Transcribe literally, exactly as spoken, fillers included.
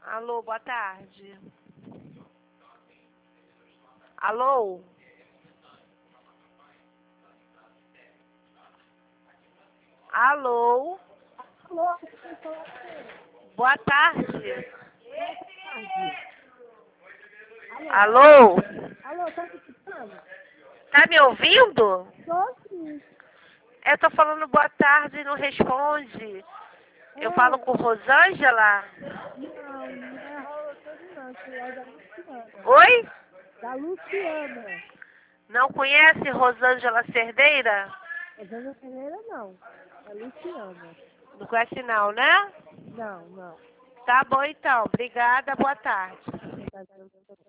Alô, boa tarde. Alô? Alô? Alô, quem fala aqui? Boa tarde. Boa tarde. Alô? Alô? Alô, tá me escutando? Tá me ouvindo? Tô sim. Eu tô falando boa tarde e não responde. Eu falo É, com Rosângela? não, não é a Rosane não, que é da Luciana. Oi? Da Luciana. Não conhece Rosângela Cerdeira? Rosana Ferreira não. É Luciana. Não conhece não, né? Não, não. Tá bom então. Obrigada, boa tarde. Tá, tá, tá.